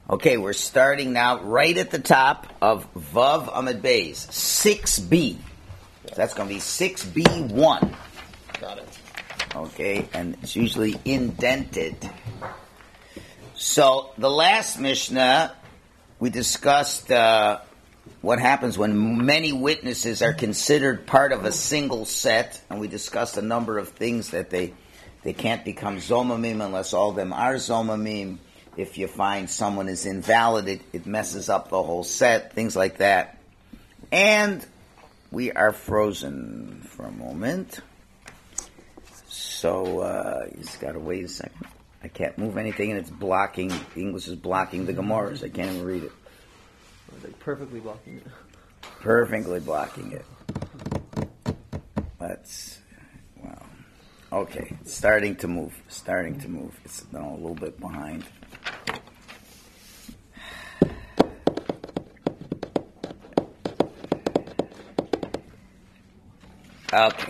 Okay, we're starting now right at the top of Vav Amud Beis, 6b. So that's going to be 6b1. Got it. Okay, and it's usually indented. So the last Mishnah, we discussed what happens when many witnesses are considered part of a single set, and we discussed a number of things that they can't become zomamim unless all of them are zomamim. If you find someone is invalid, it messes up the whole set, things like that. And we are frozen for a moment. So, you just gotta wait a second. I can't move anything and it's blocking, the English is blocking the Gemaras. I can't even read it. They're perfectly blocking it. Perfectly blocking it. Wow. Okay, it's starting to move. It's a little bit behind. Okay.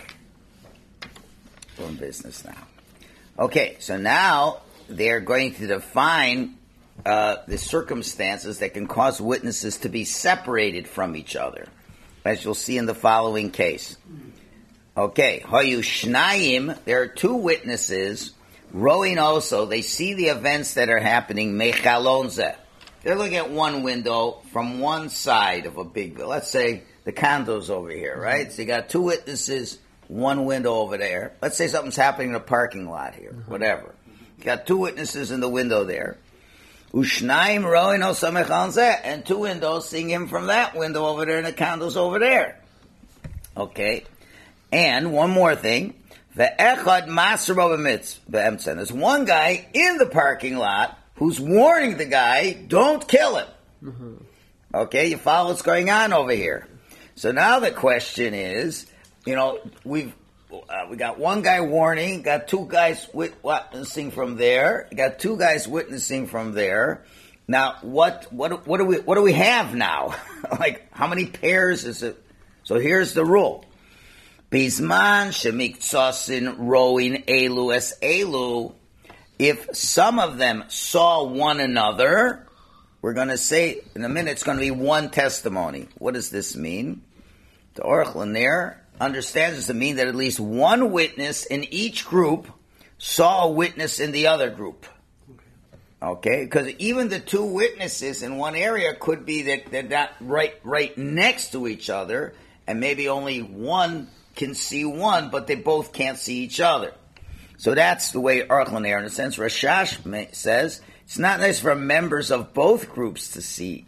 Doing business now. Okay, so now they're going to define the circumstances that can cause witnesses to be separated from each other, as you'll see in the following case. Okay, Hayu Shnayim, there are two witnesses, rowing also, they see the events that are happening, Mechalonze. They're looking at one window from one side of a big building. Let's say the condo's over here, right? So you got two witnesses, one window over there. Let's say something's happening in a parking lot here, whatever. You got two witnesses in the window there. Ushnaim rowing also Mechalonze, and two windows seeing him from that window over there and the condo's over there. Okay. And one more thing. Ve'echad masro b'emtzen. There's one guy in the parking lot who's warning the guy, don't kill him. Mm-hmm. Okay, you follow what's going on over here. So now the question is, we got one guy warning, got two guys witnessing from there, got two guys witnessing from there. Now, what do we have now? Like, how many pairs is it? So here's the rule. Bisman shemiktsosin rowing elu es elu. If some of them saw one another, we're going to say in a minute it's going to be one testimony. What does this mean? The Aruch LaNer understands this to mean that at least one witness in each group saw a witness in the other group. Okay? Because even the two witnesses in one area could be that they're not right next to each other, and maybe only one can see one, but they both can't see each other. So that's the way Aruch LaNer, in a sense, Rashash says, it's not nice for members of both groups to see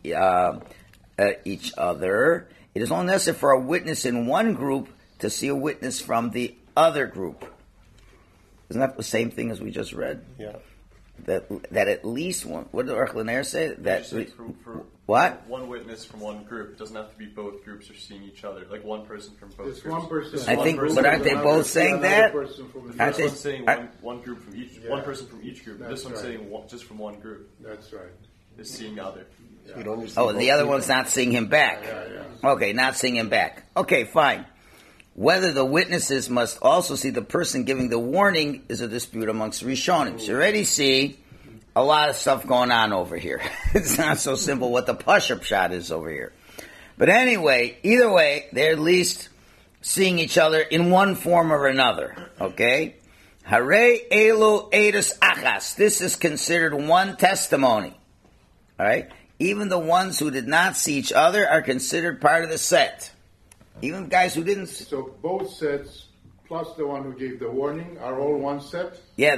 each other. It is only necessary for a witness in one group to see a witness from the other group. Isn't that the same thing as we just read? Yeah. That at least one. What did Aruch LaNer say? For what? One witness from one group. It doesn't have to be both groups are seeing each other. Like one person from both It's groups. one person. I think, but aren't they both saying that? The first one's saying one group from each, one person from each group. This one's saying just from one group. That's right. Is seeing the other. Oh, the other one's not seeing him back. Yeah. Okay, not seeing him back. Okay, fine. Whether the witnesses must also see the person giving the warning is a dispute amongst Rishonim. So you already see a lot of stuff going on over here. It's not so simple what the Pashup shot is over here. But anyway, either way, they're at least seeing each other in one form or another. Okay? Hare elu edus achas. This is considered one testimony. Alright? Even the ones who did not see each other are considered part of the set. Even guys who didn't. So both sets plus the one who gave the warning are all one set? Yeah,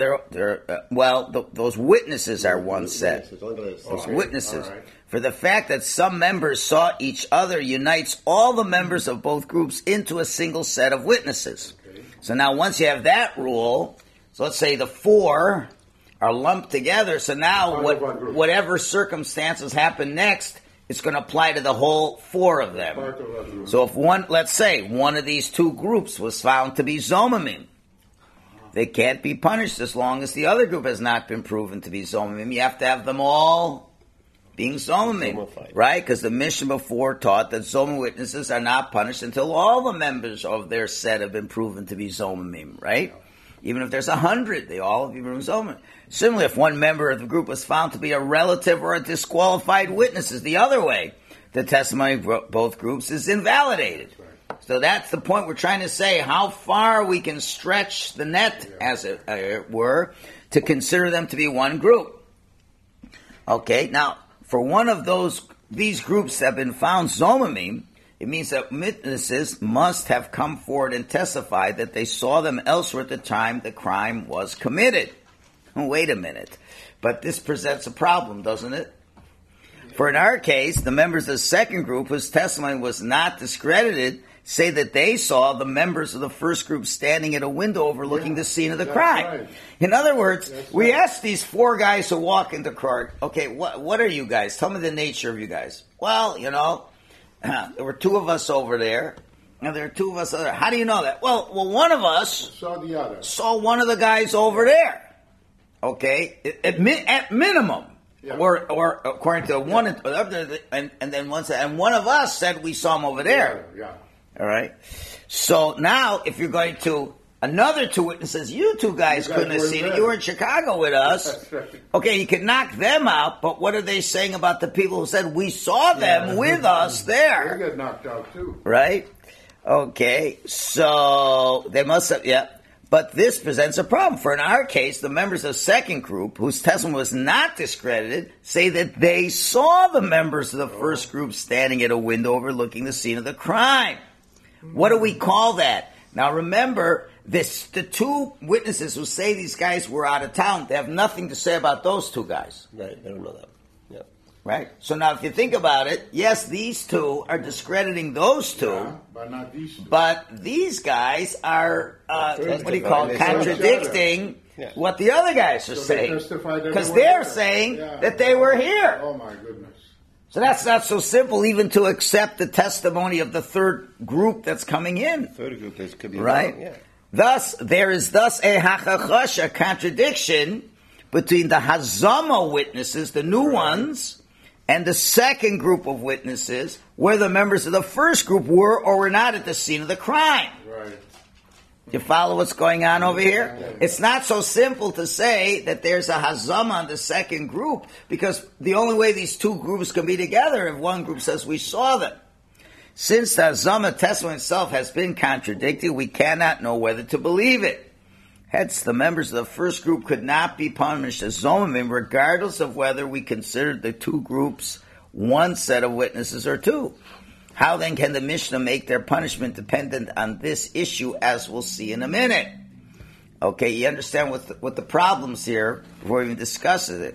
those witnesses are one set. Those witnesses. Right. For the fact that some members saw each other unites all the members of both groups into a single set of witnesses. Okay. So now once you have that rule, so let's say the four are lumped together, so now whatever circumstances happen next, it's going to apply to the whole four of them. So if let's say one of these two groups was found to be zomamim, they can't be punished as long as the other group has not been proven to be zomamim. You have to have them all being zomamim, right? Because the Mishnah before taught that zomam witnesses are not punished until all the members of their set have been proven to be zomamim, right? Even if there's 100, they all have Ibrum Zoma. Similarly, if one member of the group was found to be a relative or a disqualified witness, is the other way, the testimony of both groups is invalidated. So that's the point we're trying to say, how far we can stretch the net, as it were, to consider them to be one group. Okay, now, for one of these groups that have been found zomamim, it means that witnesses must have come forward and testified that they saw them elsewhere at the time the crime was committed. Wait a minute. But this presents a problem, doesn't it? For in our case, the members of the second group whose testimony was not discredited say that they saw the members of the first group standing at a window overlooking the scene of the crime. Right. In other words, we asked these four guys who walk into court, okay, what are you guys? Tell me the nature of you guys. Well, there were two of us over there, and there are two of us over there. How do you know that? Well, one of us Saw the other. saw one of the guys over there. Okay? At minimum. Yeah. Or according to one, and then one of us said we saw him over there. Yeah. All right. So now, if you're going to another two witnesses, you two guys couldn't have seen it. there. You were in Chicago with us. That's right. Okay, you can knock them out, but what are they saying about the people who said we saw them with us They there? get knocked out too. Right? Okay, so they must have, yeah. But this presents a problem. For in our case, the members of the second group, whose testimony was not discredited, say that they saw the members of the first group standing at a window overlooking the scene of the crime. What do we call that? Now remember, the two witnesses who say these guys were out of town, they have nothing to say about those two guys. Right, they don't know that. Yeah. Right? So now if you think about it, yes, these two are discrediting those two. Yeah, but not these two. But these guys are, what do you call it, They saw contradicting Yeah. what the other guys are So they saying. testified that Because they they're weren't there. saying Yeah. that they were here. Oh my goodness. So that's not so simple even to accept the testimony of the third group that's coming in. Third group could be Right? wrong, yeah. Thus, there is thus a hachachash, a contradiction between the Hazama witnesses, the new ones, and the second group of witnesses, where the members of the first group were or were not at the scene of the crime. Right. You follow what's going on over here? It's not so simple to say that there's a hazama on the second group, because the only way these two groups can be together if one group says we saw them. Since the hazama testimony itself has been contradicted, we cannot know whether to believe it. Hence, the members of the first group could not be punished as zomim, regardless of whether we considered the two groups one set of witnesses or two. How then can the Mishnah make their punishment dependent on this issue, as we'll see in a minute? Okay, you understand what the problems here before we even discuss it.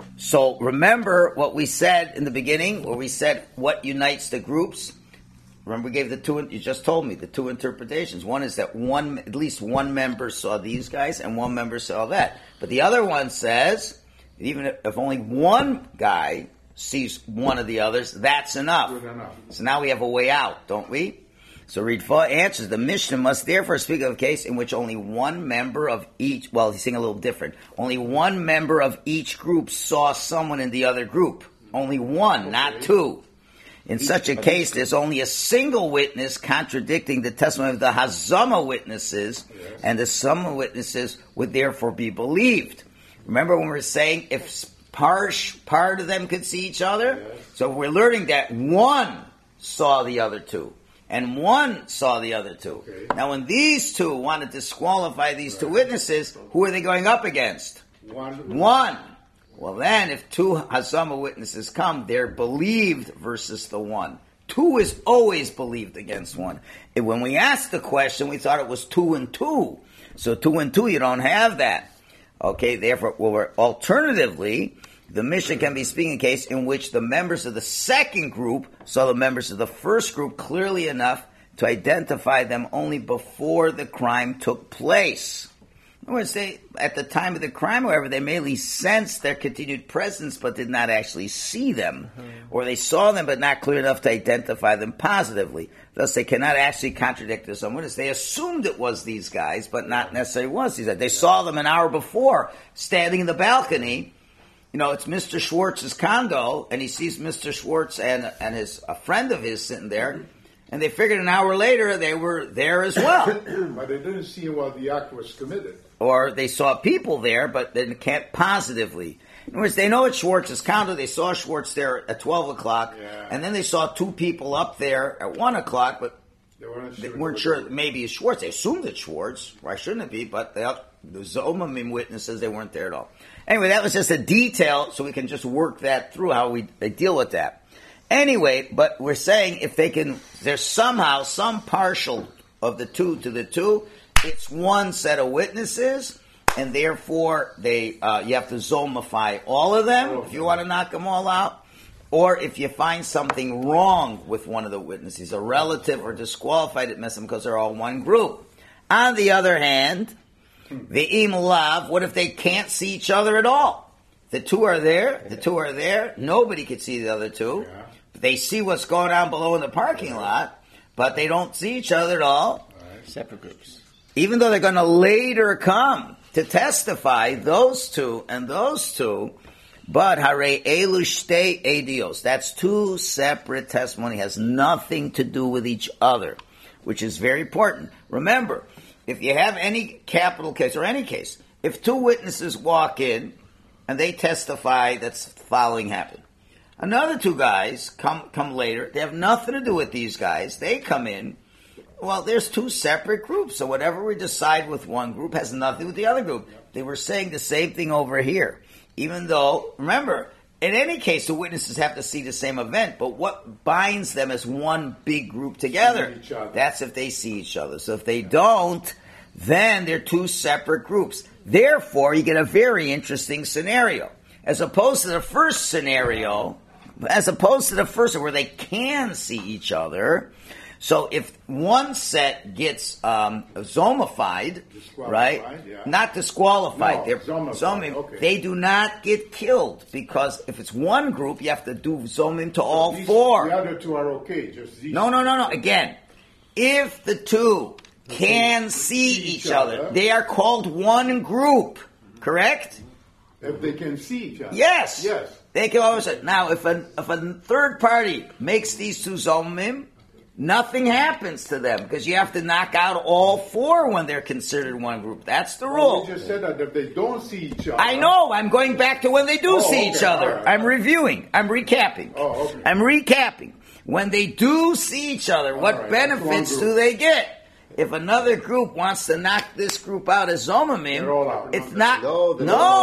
So remember what we said in the beginning, where we said what unites the groups. Remember, we gave you just told me the two interpretations. One is that at least one member saw these guys and one member saw that. But the other one says, even if only one guy sees one of the others, that's enough. Good enough. So now we have a way out, don't we? So Ritva answers, the Mishnah must therefore speak of a case in which only one member of each, well, he's saying a little different, only one member of each group saw someone in the other group. Only one, not two. In such a case, there's only a single witness contradicting the testimony of the Hazama witnesses, and the Sama witnesses would therefore be believed. Remember when we were saying if part of them could see each other? Yes. So we're learning that one saw the other two, and one saw the other two. Okay. Now when these two want to disqualify these two witnesses, who are they going up against? One. Well then, if two Hazama witnesses come, they're believed versus the one. Two is always believed against one. And when we asked the question, we thought it was 2 and 2. So 2 and 2, you don't have that. Okay, therefore, alternatively, the Mishnah can be speaking a case in which the members of the second group saw the members of the first group clearly enough to identify them only before the crime took place. In other words, at the time of the crime, however, they merely sensed their continued presence but did not actually see them. Or they saw them but not clear enough to identify them positively. Thus, they cannot actually contradict their own witness. They assumed it was these guys, but not necessarily was these guys. They saw them an hour before, standing in the balcony. It's Mr. Schwartz's condo, and he sees Mr. Schwartz and a friend of his sitting there. and they figured an hour later they were there as well. But they didn't see while the act was committed. Or they saw people there, but they can't positively. In other words, they know it's Schwartz's counter. They saw Schwartz there at 12 o'clock, and then they saw two people up there at 1 o'clock, but they weren't sure maybe it's Schwartz. They assumed it's Schwartz. Why shouldn't it be? But the Zomamim witnesses, they weren't there at all. Anyway, that was just a detail, so we can just work that through, how they deal with that. Anyway, but we're saying if they can, there's somehow some partial of the two to the two, it's one set of witnesses, and therefore you have to zomify all of them if you want to knock them all out. Or if you find something wrong with one of the witnesses, a relative or disqualified, it messes them because they're all one group. On the other hand, the imlav, what if they can't see each other at all? The two are there, nobody could see the other two. Yeah. They see what's going on below in the parking lot, but they don't see each other at all. Separate groups. Even though they're going to later come to testify, those two and those two, but hare elu shtei edios. That's two separate testimony, has nothing to do with each other, which is very important. Remember, if you have any capital case or any case, if two witnesses walk in and they testify that's following happened, another two guys come later, they have nothing to do with these guys, they come in, well, there's two separate groups, so whatever we decide with one group has nothing with the other group. They were saying the same thing over here. Even though, remember, in any case, the witnesses have to see the same event, but what binds them as one big group together? That's if they see each other. So if they don't, then they're two separate groups. Therefore, you get a very interesting scenario. As opposed to the first scenario, where they can see each other. So if one set gets zomified, right? Yeah. Not disqualified. No, They're zomified, okay. They do not get killed because if it's one group, you have to do zomim to all four. The other two are okay. Just these No. Again, if the two can see each other, they are called one group. Correct? If they can see each other. Yes. Yes. They can always say. Now, if a third party makes these two zomim, nothing happens to them because you have to knock out all four when they're considered one group. That's the rule. You just said that if they don't see each other. I know. I'm going back to when they do see each other. Right. I'm reviewing. I'm recapping. Oh, okay. I'm recapping. When they do see each other, what right. benefits That's one do they get? If another group wants to knock this group out as zomamim, They're all out. it's not. No.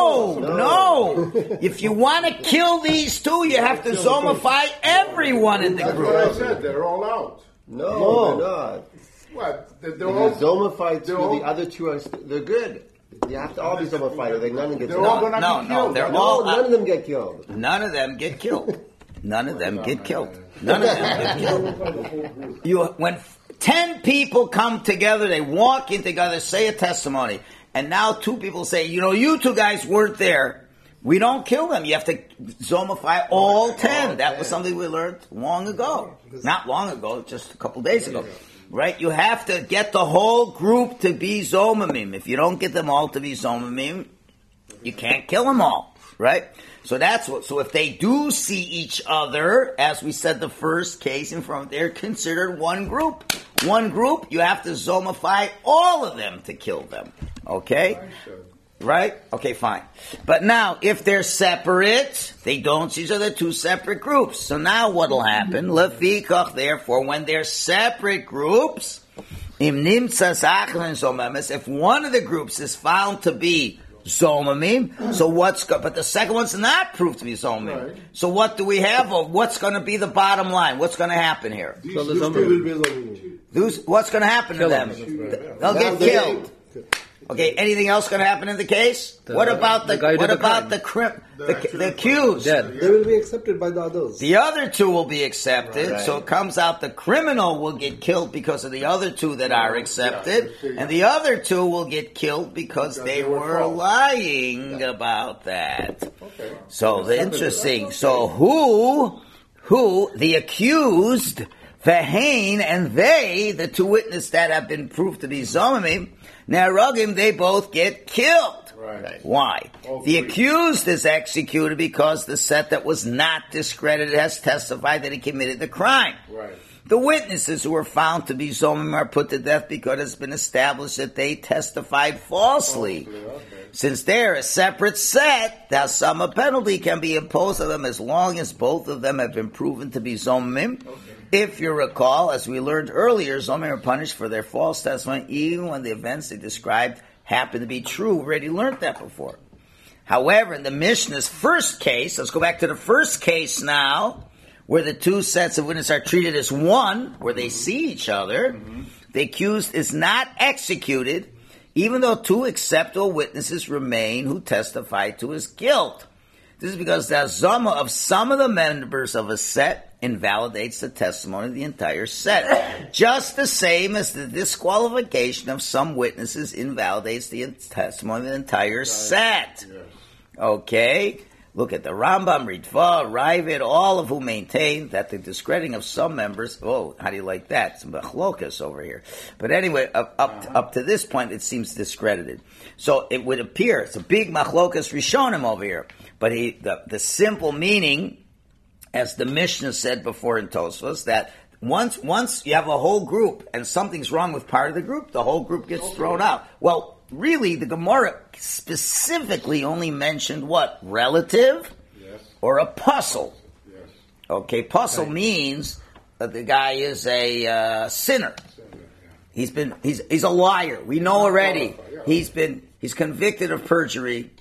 No. If you want to kill these two, you have to zomify everyone in the That's group. what I said. They're all out. No, they're not. What? They're They're all zomified too. they're all- The other two are they're good. You have to all be zomified, or they none of them get They're all killed. gonna No, be no, killed. they're No, all none of them get killed. None of them get killed. None of them get killed. None of them get killed. When 10 people come together, they walk in together, say a testimony, and now two people say, you two guys weren't there. We don't kill them. You have to zomify all 10. That was something we learned long ago. Not long ago, just a couple days ago. Right? You have to get the whole group to be zomamim. If you don't get them all to be zomamim, you can't kill them all. Right? So so if they do see each other, as we said the first case in front, they're considered one group. One group, you have to zomify all of them to kill them. Okay? Right? Okay, fine. But now, if they're separate, they don't see each other, two separate groups. So now what'll happen? Lefikach, therefore, when they're separate groups, im nimtzas achlan zomamis, if one of the groups is found to be zomamim, so but the second one's not proved to be zomamim. Right. So what do we have? Or what's going to be the bottom line? What's going to happen here? So the zomiim. What's going to happen to them? They'll get killed. Okay, anything else going to happen in the case? What about the accused? They will be accepted by the others. The other two will be accepted, Right. so it comes out the criminal will get killed because of the other two that are accepted, and the other two will get killed because they were lying about that. Okay. So the interesting. So who the accused, Vahain, and they, the two witnesses that have been proved to be zomamim, Narogim, they both get killed. Right. Why? All The three. accused is executed because the set that was not discredited has testified that he committed the crime. Right. The witnesses who were found to be Zomim are put to death because it has been established that they testified falsely. Since they're a separate set, the Hasama penalty can be imposed on them as long as both of them have been proven to be Zomim. If you recall, as we learned earlier, Zomim are punished for their false testimony even when the events they described happen to be true. We already learned that before. However, in the Mishnah's first case, let's go back to the first case now, where the two sets of witnesses are treated as one, where they see each other, the accused is not executed, even though two acceptable witnesses remain who testify to his guilt. This is because the Hazama of some of the members of a set invalidates the testimony of the entire set. Just the same as the disqualification of some witnesses invalidates the testimony of the entire set. Okay? Look at the Rambam, Ritva, Ravid, all of whom maintain that the discrediting of some members, how do you like that? Some machlokas over here. But anyway, up to this point, it seems discredited. So it would appear, it's a big machlokas rishonim over here. But the simple meaning, as the Mishnah said before in Tosfos, that once you have a whole group and something's wrong with part of the group, the whole group gets thrown out. Well, really, the Gemara specifically only mentioned what? Relative? Yes. Or a puzzle? Yes. Okay, puzzle means that the guy is a sinner. He's a liar. We know already. He's convicted of perjury.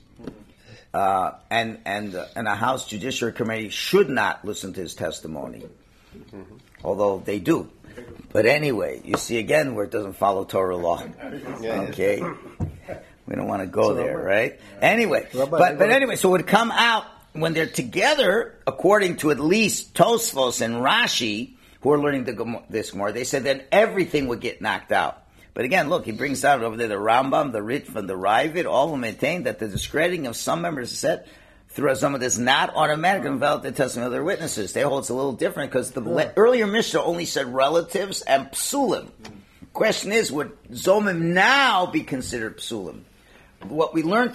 And a House Judiciary Committee should not listen to his testimony. Although they do. But anyway, you see again where it doesn't follow Torah law. Okay? We don't want to go there, right? Anyway, but anyway, so it would come out when they're together, according to at least Tosfos and Rashi, who are learning this Gemara, they said then everything would get knocked out. But again, look, he brings out over there the Rambam, the Ritva, and the Ravid, all of them maintain that the discrediting of some members is set through Hazama does not automatically invalidate the testimony of their witnesses. They hold it's a little different because the earlier Mishnah only said relatives and psulim. Question is, would Zomim now be considered psulim? What we learned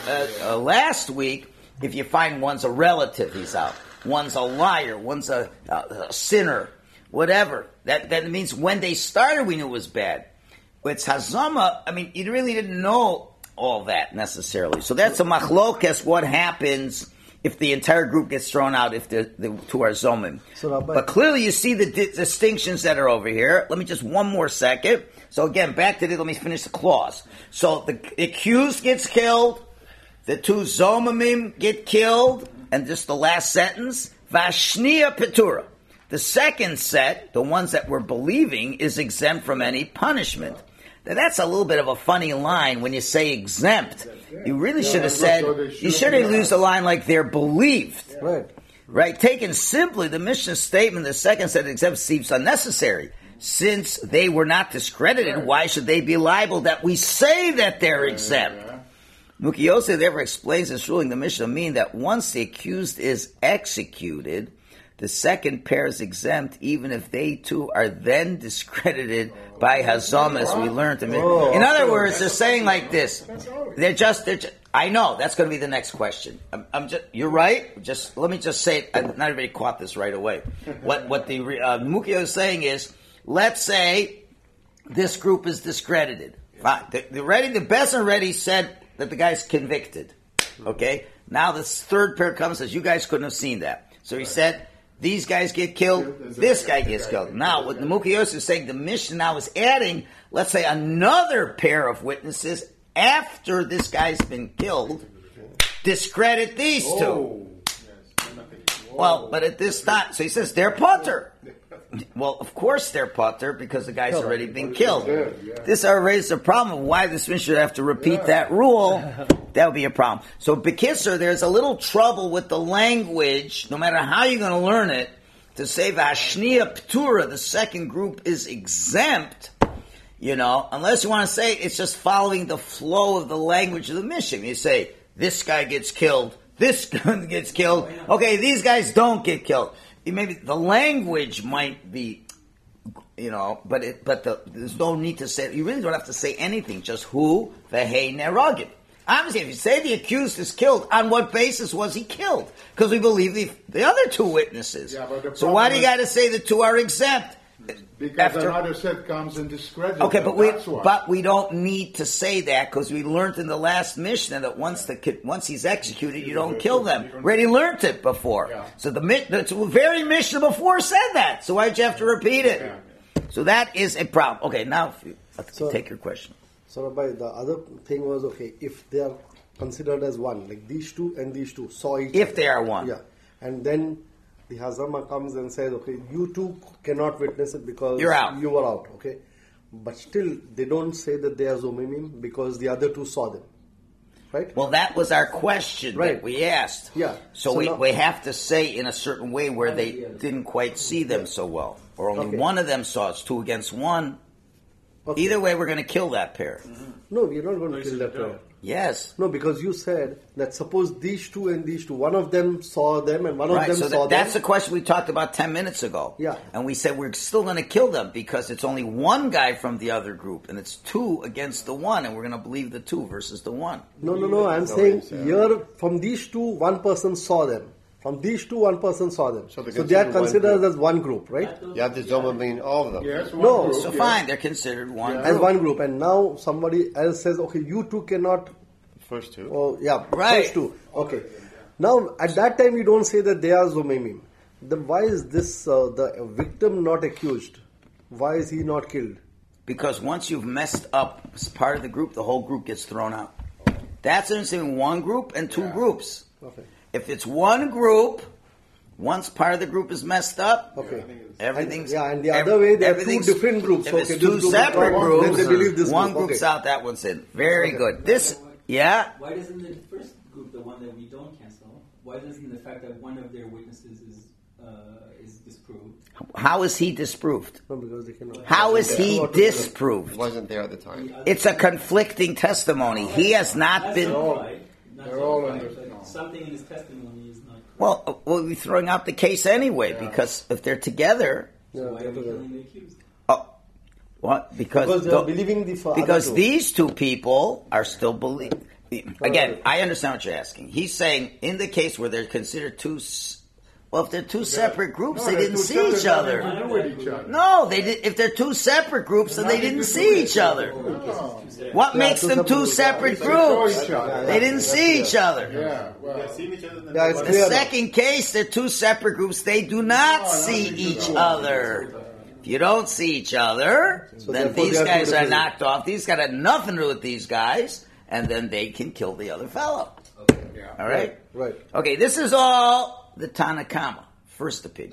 last week, if you find one's a relative, he's out. One's a liar, one's a sinner, whatever. That means when they started, we knew it was bad. But it's Hazama, I mean, you really didn't know all that necessarily. So that's a machlokes, what happens if the entire group gets thrown out, if the two are Zomim. But clearly you see the distinctions that are over here. Let me just one more second. So again, back to let me finish the clause. So the accused gets killed, the two Zomimim get killed, and just the last sentence, Vashnia Petura. The second set, the ones that we're believing, is exempt from any punishment. Now that's a little bit of a funny line when you say exempt. You really should have said, you should have used a line like they're believed. Right? Taken simply, the Mishnah's statement, the second set exempt seems unnecessary. Since they were not discredited, why should they be liable that we say that they're exempt? Muki Yosef therefore explains this ruling, the Mishnah mean that once the accused is executed, the second pair is exempt, even if they too are then discredited by Hazam, as we learned. In other words, they're saying like this. They're just. I know that's going to be the next question. You're right. Let me just say it. Not everybody caught this right away. What the Mukio is saying is, let's say this group is discredited. Fine. The Bezin already said that the guy's convicted. Okay. Now this third pair comes and says, you guys couldn't have seen that. So he said, these guys get killed, this guy gets killed. Now, what the Mukiyos is saying, the Mishnah now is adding, let's say, another pair of witnesses after this guy's been killed, discredit these two. Well, but at this time, so he says, they're putter. Well, of course they're putter because the guy's already been killed. This raises a problem of why this Mishnah should have to repeat that rule. That would be a problem. So, Bekisser, there's a little trouble with the language, no matter how you're going to learn it, to say Vashnia Ptura, the second group is exempt, unless you want to say it's just following the flow of the language of the Mishnah. You say, this guy gets killed, this guy gets killed, okay, these guys don't get killed. Maybe the language might be, but there's no need to say, you really don't have to say anything, just who, v'hei neragim. Obviously, if you say the accused is killed, on what basis was he killed? Because we believe the other two witnesses. So why do you got to say the two are exempt? Because after. another set comes and discredits Okay, them. but That's why. we don't need to say that because we learned in the last Mishnah that once he's executed, you don't kill them. We already learned it before. Yeah. So the very Mishnah before said that. So why'd you have to repeat it? Yeah. So that is a problem. Okay, now So- take your question. So Rabbi, the other thing was, okay, if they are considered as one, like these two and these two saw each If other. they are one. Yeah. And then the Hazama comes and says, okay, you two cannot witness it because You're out. you were out, okay? But still, they don't say that they are Zomimim because the other two saw them. Right? Well, that was our question that Right. we asked. Yeah. So, So we, now- we have to say in a certain way where they didn't quite see them so well. Or only Okay. one of them saw it's 2 against 1. Okay. Either way, we're going to kill that pair. No, we're not going to you kill said that no. pair. Yes. No, because you said that suppose these two and these two, one of them saw them and one of Right, them so saw that's the them. question we talked about 10 minutes ago. Yeah. And we said we're still going to kill them because it's only one guy from the other group, and it's 2 against the 1, and we're going to believe the 2 versus the 1. No. I'm saying here from these two, one person saw them. From these two, one person saw them. So So, they're they are considered one considered as one group, right? You have to Zoma mean all of them. Yes, one No, group, So yes. fine, they're considered one As group. one group. And now somebody else says, okay, you two cannot. First two. Oh, yeah, Right. first two. Okay. Now, at that time, you don't say that they are Zomimim. Then why is this the victim not accused? Why is he not killed? Because once you've messed up part of the group, the whole group gets thrown out. That's in one group and 2 groups. Okay. If it's one group, once part of the group is messed up, Okay. everything's And the other way, there are two everything's- different groups. If Okay, it's this 2 group is separate out, groups, then they believe this one group. group's Okay. out, that one's in. Very good. This, yeah. Why doesn't the first group, the one that we don't cancel, why doesn't the fact that one of their witnesses is disproved? How is he disproved? No, because they cannot. How is he He disproved? wasn't there at the time. It's a conflicting testimony. He has not Not been. justified, not they're all justified, under- but something in his testimony is not correct. Well, we'll be throwing out the case anyway because if they're together, Yeah, So why are we together. killing the accused? oh, what? Because they are believing the other because two. these 2 people are still believing. Again, I understand what you're asking. He's saying in the case where they're considered 2. Well, if they're 2 separate groups, they they're didn't two see separate, each nothing other. to do with each other. No, they did. If they're 2 separate groups, then they Nothing didn't to do see with each each other. No. What Yeah, makes two them 2 separate separate They saw groups? each other. They didn't see each other. Yeah, well, Yeah, it's The clear now. second case, they're 2 separate groups. They do not see nothing to each do. other. If you don't see each other, So then therefore these they are guys two are different- knocked off. These guys have nothing to do with these guys, and then they can kill the other fellow. yeah. All right? Right. Okay, this is all the Tanakama, first opinion.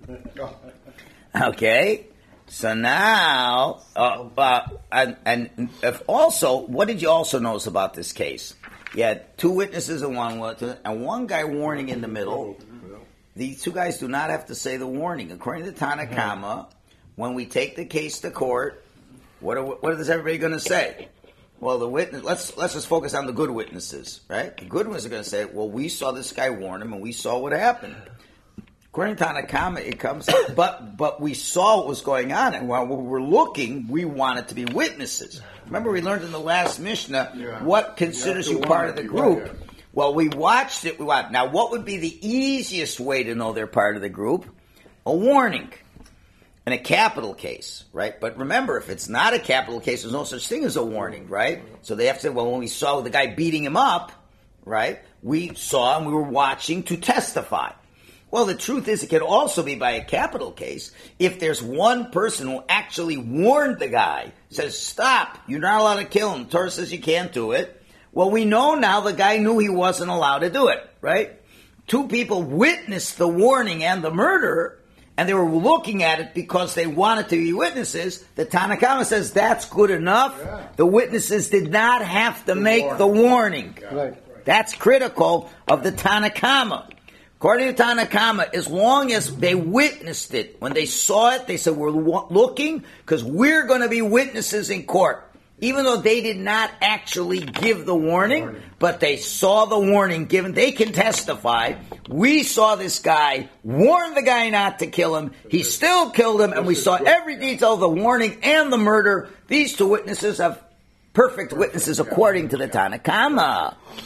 Okay, so now, and if also, what did you also notice about this case? You had 2 witnesses and one guy warning in the middle. These 2 guys do not have to say the warning. According to Tanakama, when we take the case to court, what is everybody going to say? Well, the witness. Let's just focus on the good witnesses, right? The good ones are going to say, "Well, we saw this guy warn him, and we saw what happened." According to Tanakama, it comes, but we saw what was going on, and while we were looking, we wanted to be witnesses. Remember, we learned in the last Mishnah what considers you to part want of the to be, group. right, yeah. Well, we watched it. Now, what would be the easiest way to know they're part of the group? A warning. In a capital case, right? But remember, if it's not a capital case, there's no such thing as a warning, right? So they have to say, well, when we saw the guy beating him up, right, we saw and we were watching to testify. Well, the truth is it could also be by a capital case. If there's one person who actually warned the guy, says, stop, you're not allowed to kill him. Torah says you can't do it. Well, we know now the guy knew he wasn't allowed to do it, right? 2 people witnessed the warning and the murder, and they were looking at it because they wanted to be witnesses. The Tanakama says that's good enough. Yeah. The witnesses did not have to make the warning. Right. That's critical of the Tanakama. According to Tanakama, as long as they witnessed it, when they saw it, they said, we're looking because we're going to be witnesses in court. Even though they did not actually give the warning, but they saw the warning given, they can testify. We saw this guy warn the guy not to kill him. He still killed him, and we saw every detail of the warning and the murder. These 2 witnesses are perfect witnesses according to the Tanakama.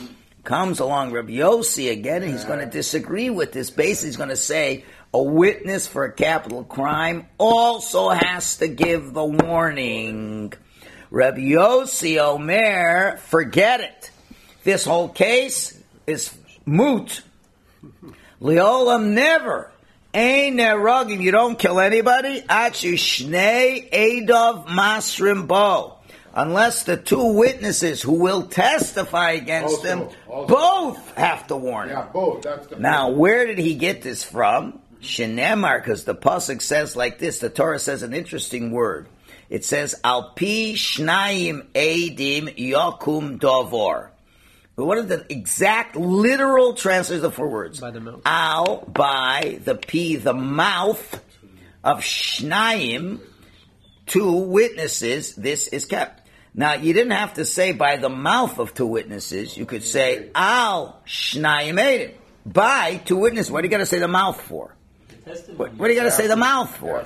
Comes along Rabbi Yossi again, and he's going to disagree with this. Basically, he's going to say a witness for a capital crime also has to give the warning. Rabbi Yossi Omer, forget it. This whole case is moot. Leolam never. Ein neragim. You don't kill anybody. Achu shnei edav masrim bo. Unless the two witnesses who will testify against them both have to warn him. Yeah, both. That's the Now, where did he get this from? Shenemar, because the pasuk says like this. The Torah says an interesting word. It says, Al pi shnayim edim yakum davor. What are the exact literal translations of the four words? By the mouth. Al, by, the pi, the mouth of shnayim, two witnesses, this is kept. Now, you didn't have to say by the mouth of two witnesses. You could say, Al shnayim edim. By two witnesses. What do you got to say the mouth for? What do you got to say the mouth for?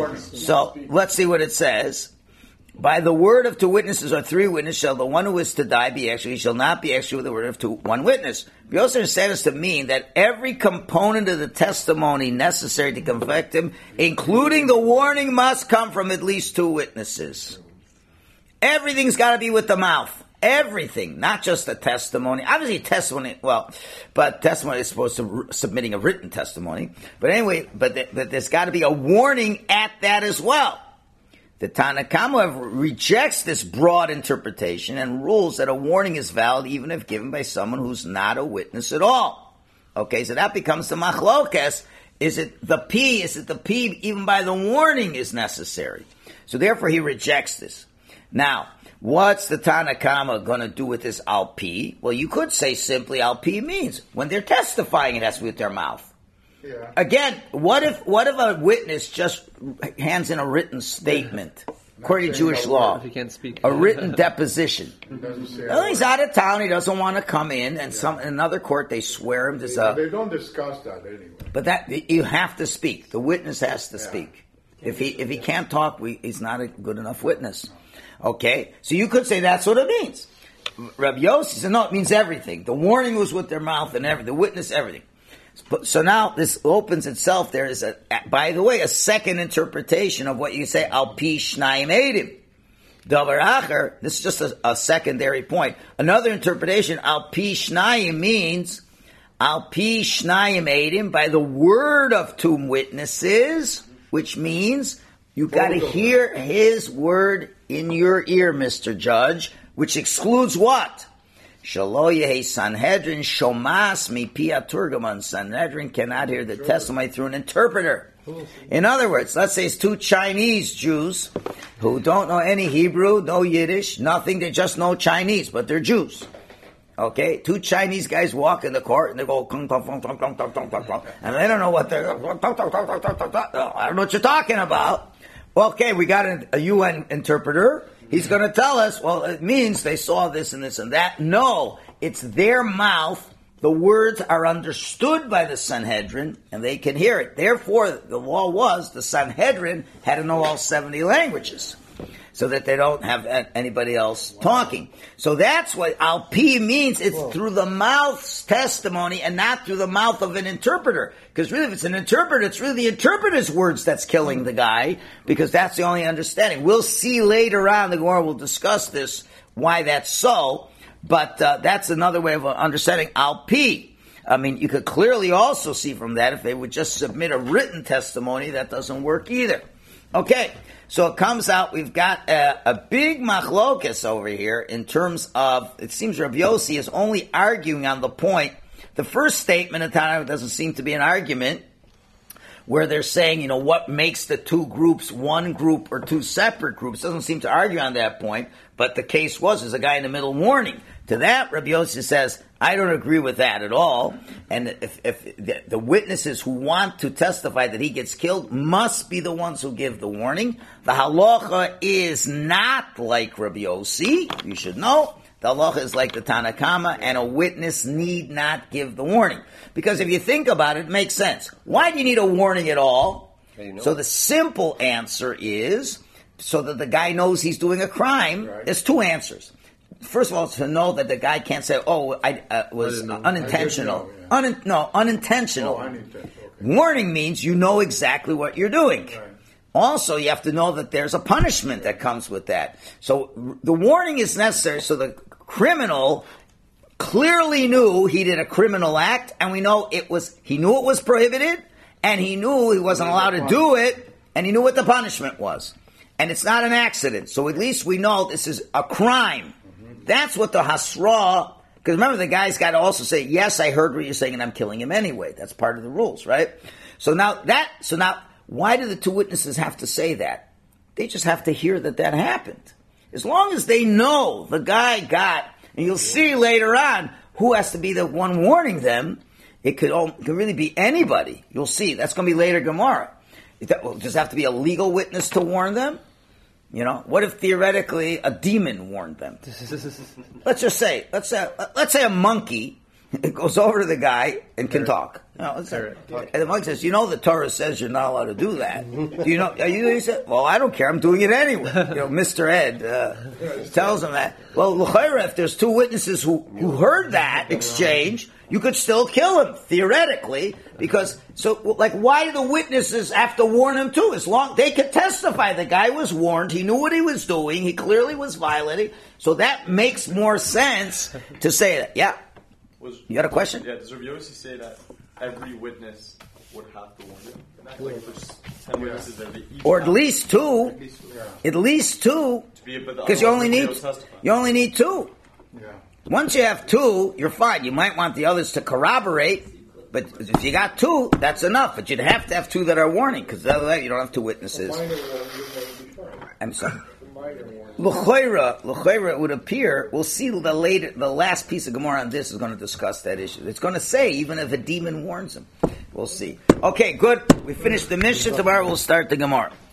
So, let's see what it says. By the word of two witnesses or three witnesses shall the one who is to die be executed. He shall not be executed with the word of one witness. We also understand this to mean that every component of the testimony necessary to convict him, including the warning, must come from at least two witnesses. Everything's got to be with the mouth. Everything, not just the testimony. Obviously, testimony, but testimony is supposed to submitting a written testimony. But anyway, but there's got to be a warning at that as well. The Tanna Kama rejects this broad interpretation and rules that a warning is valid even if given by someone who's not a witness at all. Okay, so that becomes the machlokes. Is it the P even by the warning is necessary? So therefore he rejects this. Now, what's the Tanna Kama going to do with this al pi? Well, you could say simply al pi means when they're testifying it has to be with their mouth. Yeah. Again, what if a witness just hands in a written statement, according to Jewish law, If he can't speak. a written deposition? doesn't say Well, he's out of town, he doesn't want to come in, and in another court they swear him. They don't discuss that anyway. But that you have to speak. The witness has to speak. If he can't talk, he's not a good enough witness. Okay, so you could say that's what it means. Rabbi Yossi said, no, it means everything. The warning was with their mouth and everything. The witness, everything. So now this opens itself. There is by the way, a second interpretation of what you say, al pi shnayim edim. Davar acher, this is just a secondary point. Another interpretation, al pi shnayim means, al pi shnayim edim, by the word of two witnesses, which means you got to hear his word in your ear, Mr. Judge, which excludes what? Shalo yehi Sanhedrin shomas mi pia turgaman. Sanhedrin cannot hear the testimony through an interpreter. In other words, let's say it's two Chinese Jews who don't know any Hebrew, no Yiddish, nothing. They just know Chinese, but they're Jews. Okay, two Chinese guys walk in the court and they go, and they don't know what they're, I don't know what you're talking about. Okay, we got a UN interpreter. He's going to tell us, well, it means they saw this and this and that. No, it's their mouth. The words are understood by the Sanhedrin, and they can hear it. Therefore, the law was the Sanhedrin had to know all 70 languages, so that they don't have anybody else talking. So that's what al pi means. It's through the mouth's testimony and not through the mouth of an interpreter. Because really, if it's an interpreter, it's really the interpreter's words that's killing the guy, because that's the only understanding. We'll see later on, the Gemara will discuss this, why that's so, but that's another way of understanding al pi. I mean, you could clearly also see from that, if they would just submit a written testimony, that doesn't work either. Okay. So it comes out, we've got a big machlokes over here in terms of, it seems Rabbi Yossi is only arguing on the point. The first statement in Tanna doesn't seem to be an argument where they're saying, what makes the two groups one group or two separate groups. Doesn't seem to argue on that point, but the case was, there's a guy in the middle warning. To that, Rabbi Yossi says, I don't agree with that at all. And if the witnesses who want to testify that he gets killed must be the ones who give the warning. The halacha is not like Rabbi Yossi. You should know. The halacha is like the Tanna Kama, and a witness need not give the warning. Because if you think about it, it makes sense. Why do you need a warning at all? So the simple answer is, so that the guy knows he's doing a crime. There's two answers. first of all, to know that the guy can't say, "Oh, I was didn't know. unintentional." I didn't know, Unintentional. Oh, unintentional. Okay. Warning means you know exactly what you're doing. Right. Also, you have to know that there's a punishment that comes with that. So the warning is necessary so the criminal clearly knew he did a criminal act, and we know he knew it was prohibited, and he knew he wasn't allowed to do it, and he knew what the punishment was. And it's not an accident. So at least we know this is a crime. That's what the hasra, because remember the guy's got to also say, yes, I heard what you're saying and I'm killing him anyway. That's part of the rules, right? So now why do the two witnesses have to say that? They just have to hear that happened. As long as they know the guy got, and you'll see later on who has to be the one warning them, it could really be anybody. You'll see. That's going to be later Gemara. Does it have to be a legal witness to warn them? You know, what if theoretically a demon warned them? Let's say a monkey goes over to the guy and can talk. And the monkey says, "You know, the Torah says you're not allowed to do that. Do you know?" He said, "Well, I don't care. I'm doing it anyway." Mr. Ed tells him that. Well, l'chayra, if there's two witnesses who heard that exchange, you could still kill him theoretically because why do the witnesses have to warn him too? As long they could testify, the guy was warned. He knew what he was doing. He clearly was violating. So that makes more sense to say that. Yeah. You got a question? Yeah, does Rabbi Yossi say that every witness would have to warn him? Like, there's 10 witnesses that they each or at least two. At least two. Because you only need two. Yeah. Once you have two, you're fine. You might want the others to corroborate, but if you got two, that's enough. But you'd have to have two that are warning, because otherwise you don't have two witnesses. I'm sorry. L'chayra, it would appear, we'll see the last piece of Gemara on this is going to discuss that issue. It's going to say, even if a demon warns him. We'll see. Okay, good. We finished the Mishnah. Tomorrow we'll start the Gemara.